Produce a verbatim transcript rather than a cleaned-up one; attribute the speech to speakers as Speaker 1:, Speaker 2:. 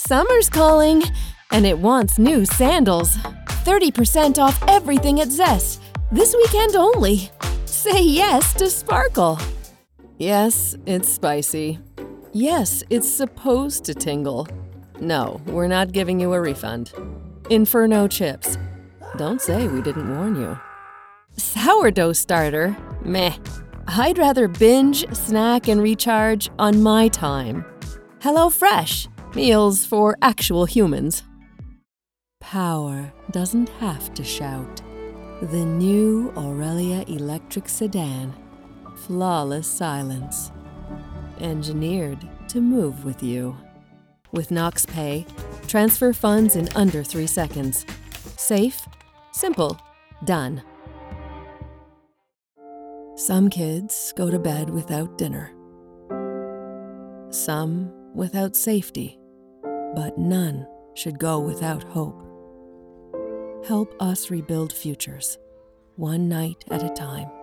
Speaker 1: Summer's calling, and it wants new sandals. thirty percent off everything at Zest, this weekend only. Say yes to sparkle. Yes, it's spicy. Yes, it's supposed to tingle. No, we're not giving you a refund. Inferno chips. Don't say we didn't warn you. Sourdough starter? Meh. I'd rather binge, snack, and recharge on my time. HelloFresh. Meals for actual humans. Power doesn't have to shout. The new Aurelia electric sedan. Flawless silence. Engineered to move with you. With Knox Pay, transfer funds in under three seconds. Safe, simple, done. Some kids go to bed without dinner. Some without safety, but none should go without hope. Help us rebuild futures, one night at a time.